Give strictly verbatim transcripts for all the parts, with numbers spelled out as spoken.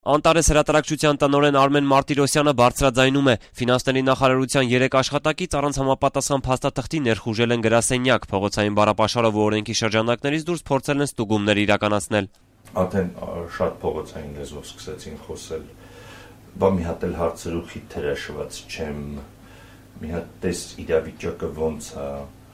Անտարես հրատարակչության տնօրեն Արմեն Մարտիրոսյանը բարձրաձայնում է. ֆինանսների նախարարության երեք աշխատակից առանց համապատասխան փաստաթղթի ներխուժել են գրասենյակ, փողոցային բառապաշարով ու օրենքի շրջանակներից դուրս փորձել են ստուգումներ իրականացնել։ Արդեն շատ փողոցային լեզվով սկսեցին խոսել, բա մի հատ էլ հարցերու խիթեր հաշված չեմ, մի հատ տես իրավիճակը ոնց է,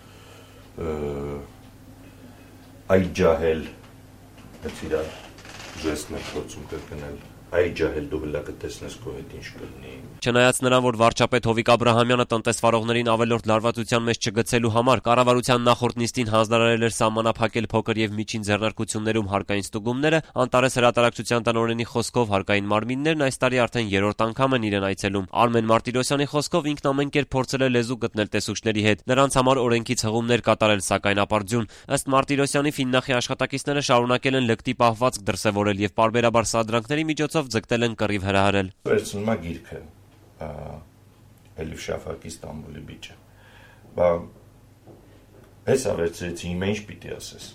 այ ջահել, այդ իրա ժեստն է փորձում կրկնել, այ ջահել դու հլակը տեսնես քո հետ ինչ կլինի։ Չնայած նրան, որ վարչապետ Հովիկ Աբրահամյանը տնտեսվարողներին ավելորդ լարվածության մեջ չգցելու համար կառավարության նախորդ նիստին հանձնարարել էր սահմանափակել փոքր եւ միջին ձեռնարկություններում հարկային ստուգումները, Անտարես հրատարակչության տնօրենի խոսքով հարկային մարմիններն այս տարի արդեն երրորդ անգամ են իրեն այցելում։ Արմեն Մարտիրոսյանի խոսքով ինքն ամեն կերպ փորձել է լեզու գտնել տեսուչների հետ, նրանց համար օրենքից հղումներ կատարել, սակայն ապարդյուն։ Ըստ Մարտիրոսյանի Ֆիննախի աշխատակիցները շարունակել են լկտի պահվածք դրսևորել եւ պարբերաբար սադրանքների միջոցով ձգտել են կռիվ հրահրել։ Վերցնում է գիրքը Էլիֆ Շաֆակի Ստամբուլի բիճը։ Բա հեսա վերցրեցի, հիմա ինչ պիտի ասես։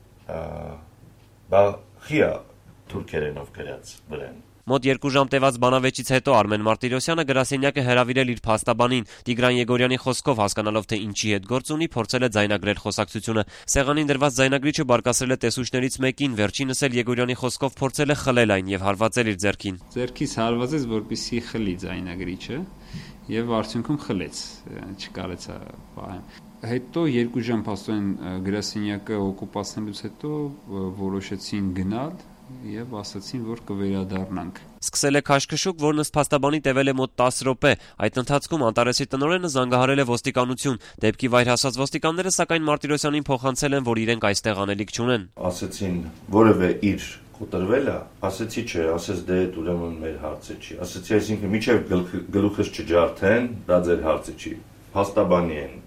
Բա խիա թուրքերենով գրած վրան։ Մոտ երկու ժամ տևած բանավեճից հետո Արմեն Մարտիրոսյանը գրասենյակ է հրավիրել իր փաստաբանին։ Տիգրան Եգորյանի խոսքով հասկանալով թե ինչի հետ գործ ունի, փորձել է ձայնագրել խոսակցությունը։ Սեղանին դրված ձայնագրիչը բարկասրել է տեսուչներից մեկին, վերջինս էլ Եգորյանի խոսքով փորձել է խլել այն եւ հարվածել իր ձեռքին։ Ձեռքից հարվածեց, որպեսզի խլի ձայնագրիչը եւ արդյունքում խլեց, չկարեցա պահեմ։ Հետո երկու ժամ փաստորեն գրասենյակը օկուպացնելուց հետո որոշեցին գնալ եւ ասացին, որ կվերադառնանք։ Սկսել է քաշքշուկ, որն ըստ փաստաբանի տևել է մոտ տասը րոպե։ Այդ ընթացքում Անտարեսի տնօրենը զանգահարել է ոստիկանություն։ Դեպքի վայր հասած ոստիկանները սակայն Մարտիրոսյանին փոխանցել են, որ իրենք այստեղ անելիք չունեն։ Ասացին, որևէ իր կոտրվել է, ասեցի չէ, ասես դե ուրեմն մեր հարցը չի։ Ասեցի, այսինքն միջև գլուխս չջարդեն, դա ձեր հարցը չի։ Փաստաբանի են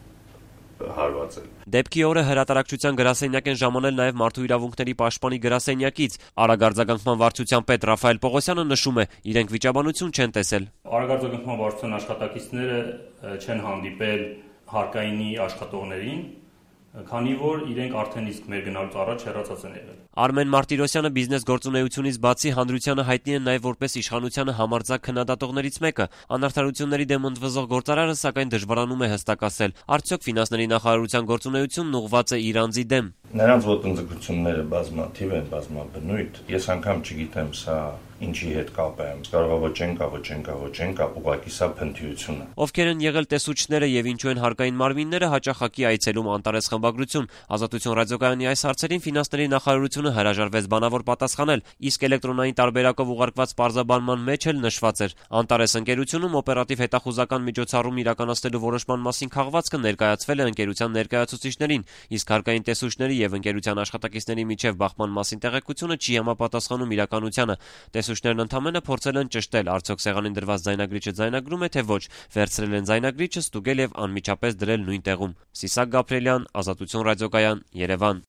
հարվածել։ Դեպքի օրը հրատարակչության գրասենյակ են ժամանել նաև Մարդու իրավունքների պաշտպանի գրասենյակից։ Արագարձագանքման վարչության պետ Ռաֆայել Պողոսյանը նշում է, իրենք վիճաբանություն չեն տեսել։ Արագարձագանքման վարչության աշխատակիցները չեն հանդիպել հարկայինի աշխատողներին, քանի որ իրենք արդեն իսկ մեր գնալուց առաջ հեռացած են եղել։ Արմեն Մարտիրոսյանը բիզնես գործունեությունից բացի հանրությանը հայտնի է նաև որպես իշխանությանը համարձակ քննադատողներից մեկը։ Անարդարությունների դեմ ընդվզող գործարարը սակայն դժվարանում է հստակ ասել, արդյոք ֆինանսների նախարարության գործունեությունն ուղղված է իր անձի դեմ։ Նրանց ոտնձգությունները բազմաթիվ են, բազմաբնույթ։ Ես անգամ չգիտեմ սա ինչի հետ կապ է, կարող է ոչենկա, ոչենկա, ոչենկա, ուղղակի սա փնթյությունը։ Ովքեր են եղել տեսուչները եւ ինչու են հարկային մարմինները հաճախակի այցելում Անտարես խմբագրություն։ Ազատություն ռադիոկայանի այս հարցերին ֆինանսների նախարարությունը հրաժարվեց բանավոր պատասխանել, իսկ էլեկտրոնային տարբերակով ուղարկված պարզաբանման մեջ էլ նշված էր. Անտարես ընկերությունում օպերատիվ հետախուզական միջոցառում իրականացնելու որոշման մասին քաղվածքը ներկայացվել է ընկերության ներկայացուցիչներին, իսկ հարկային տեսուչների եւ ընկերության աշխատակիցների միջև բախման մասին տեղեկությունը չի համապատասխանում իրականությանը։ Տեսուչներն ընդամենը փորձել են ճշտել, արդյոք սեղանին դրված ձայնագրիչը ձայնագրում է թե ոչ, վերցրել են ձայնագրիչը, ստուգել եւ անմիջապես դրել նույն տեղում։ Սիսակ Գաբրելյան, Ազատություն ռադիոկայան, Երևան։